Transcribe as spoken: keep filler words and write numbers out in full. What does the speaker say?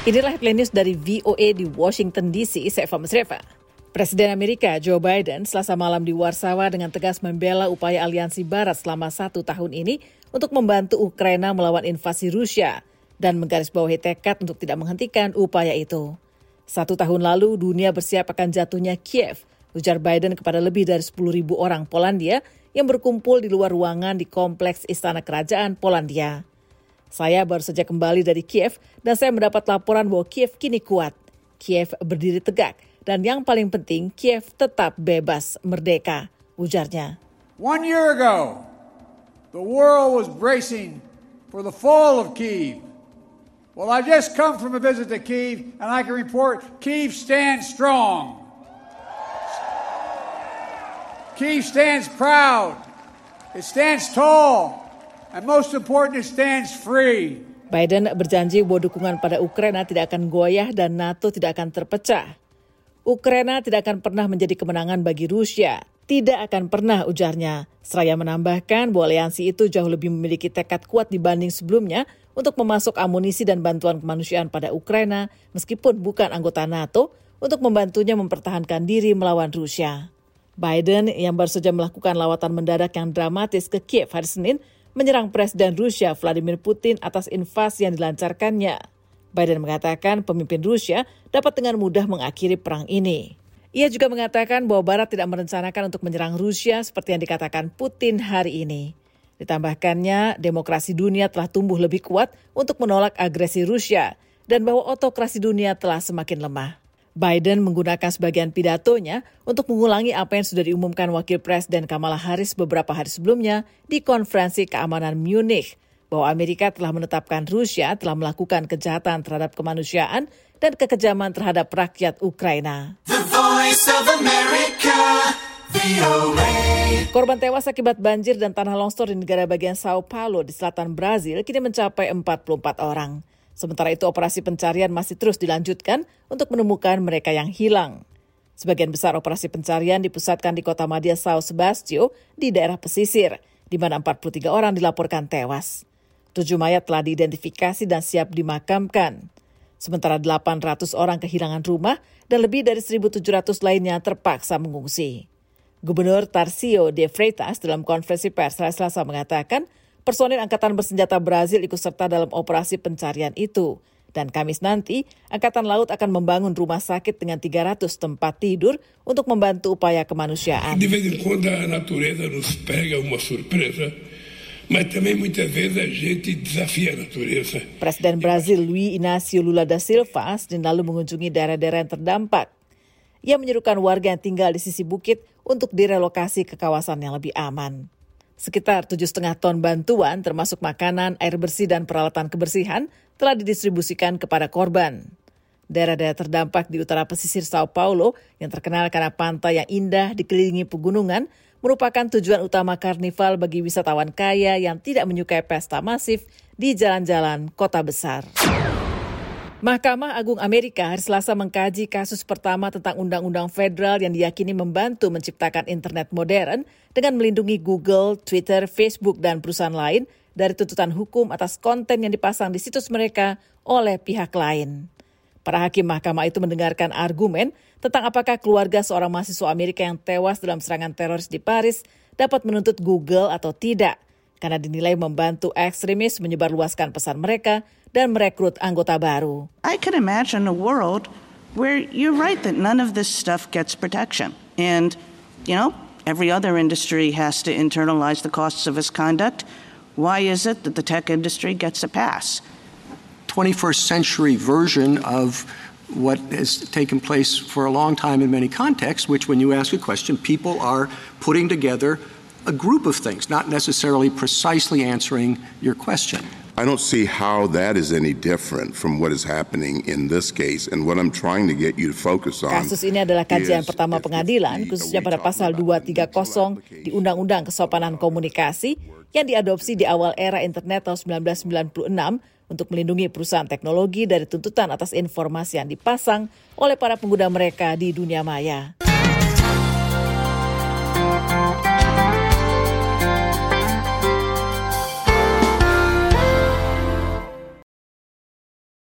Inilah headline news dari V O A di Washington D C, saya Fahmi Sreva. Presiden Amerika Joe Biden Selasa malam di Warsawa dengan tegas membela upaya aliansi Barat selama satu tahun ini untuk membantu Ukraina melawan invasi Rusia dan menggarisbawahi tekad untuk tidak menghentikan upaya itu. Satu tahun lalu dunia bersiap akan jatuhnya Kiev, ujar Biden kepada lebih dari sepuluh ribu orang Polandia yang berkumpul di luar ruangan di kompleks Istana Kerajaan Polandia. Saya baru saja kembali dari Kiev dan saya mendapat laporan bahwa Kiev kini kuat. Kiev berdiri tegak dan yang paling penting Kiev tetap bebas merdeka, ujarnya. One year ago, the world was bracing for the fall of Kyiv. Well, I just come from a visit to Kyiv and I can report Kyiv stands strong. Kyiv stands proud. It stands tall. And most important, it stands free. Biden berjanji bahwa dukungan pada Ukraina tidak akan goyah dan NATO tidak akan terpecah. Ukraina tidak akan pernah menjadi kemenangan bagi Rusia. Tidak akan pernah, ujarnya. Seraya menambahkan bahwa aliansi itu jauh lebih memiliki tekad kuat dibanding sebelumnya untuk memasok amunisi dan bantuan kemanusiaan pada Ukraina meskipun bukan anggota NATO untuk membantunya mempertahankan diri melawan Rusia. Biden yang baru saja melakukan lawatan mendadak yang dramatis ke Kiev hari Senin menyerang Presiden Rusia Vladimir Putin atas invasi yang dilancarkannya. Biden mengatakan pemimpin Rusia dapat dengan mudah mengakhiri perang ini. Ia juga mengatakan bahwa Barat tidak merencanakan untuk menyerang Rusia seperti yang dikatakan Putin hari ini. Ditambahkannya, demokrasi dunia telah tumbuh lebih kuat untuk menolak agresi Rusia dan bahwa autokrasi dunia telah semakin lemah. Biden menggunakan sebagian pidatonya untuk mengulangi apa yang sudah diumumkan Wakil Presiden Kamala Harris beberapa hari sebelumnya di Konferensi Keamanan Munich, bahwa Amerika telah menetapkan Rusia telah melakukan kejahatan terhadap kemanusiaan dan kekejaman terhadap rakyat Ukraina. The Voice of America, V O A. Korban tewas akibat banjir dan tanah longsor di negara bagian Sao Paulo di selatan Brazil kini mencapai empat puluh empat orang. Sementara itu operasi pencarian masih terus dilanjutkan untuk menemukan mereka yang hilang. Sebagian besar operasi pencarian dipusatkan di kota madya São Sebastião di daerah pesisir, di mana empat puluh tiga orang dilaporkan tewas. Tujuh mayat telah diidentifikasi dan siap dimakamkan. Sementara delapan ratus orang kehilangan rumah dan lebih dari seribu tujuh ratus lainnya terpaksa mengungsi. Gubernur Tarcísio de Freitas dalam konferensi pers Selasa mengatakan personil Angkatan Bersenjata Brazil ikut serta dalam operasi pencarian itu. Dan Kamis nanti, Angkatan Laut akan membangun rumah sakit dengan tiga ratus tempat tidur untuk membantu upaya kemanusiaan. De vez em quando a natureza nos pega uma surpresa, mas também muitas vezes a gente desafia a natureza. Presiden Brazil Luiz Inácio Lula da Silva Senin lalu mengunjungi daerah-daerah yang terdampak. Ia menyerukan warga yang tinggal di sisi bukit untuk direlokasi ke kawasan yang lebih aman. Sekitar tujuh koma lima ton bantuan termasuk makanan, air bersih, dan peralatan kebersihan telah didistribusikan kepada korban. Daerah-daerah terdampak di utara pesisir Sao Paulo yang terkenal karena pantai yang indah dikelilingi pegunungan merupakan tujuan utama karnival bagi wisatawan kaya yang tidak menyukai pesta masif di jalan-jalan kota besar. Mahkamah Agung Amerika hari Selasa mengkaji kasus pertama tentang undang-undang federal yang diyakini membantu menciptakan internet modern dengan melindungi Google, Twitter, Facebook, dan perusahaan lain dari tuntutan hukum atas konten yang dipasang di situs mereka oleh pihak lain. Para hakim mahkamah itu mendengarkan argumen tentang apakah keluarga seorang mahasiswa Amerika yang tewas dalam serangan teroris di Paris dapat menuntut Google atau tidak, karena dinilai membantu ekstremis menyebarluaskan pesan mereka dan merekrut anggota baru. I can imagine a world where you're right that none of this stuff gets protection. And, you know, every other industry has to internalize the costs of its conduct. Why is it that the tech industry gets a pass? twenty-first century version of what has taken place for a long time in many contexts, which when you ask a question, people are putting together a group of things, not necessarily precisely answering your question. I don't see how that is any different from what is happening in this case, and what I'm trying to get you to focus on. Kasus ini adalah kajian pertama pengadilan, khususnya pada pasal dua tiga nol di Undang-Undang Kesopanan Komunikasi yang diadopsi di awal era internet tahun sembilan belas sembilan puluh enam untuk melindungi perusahaan teknologi dari tuntutan atas informasi yang dipasang oleh para pengguna mereka di dunia maya.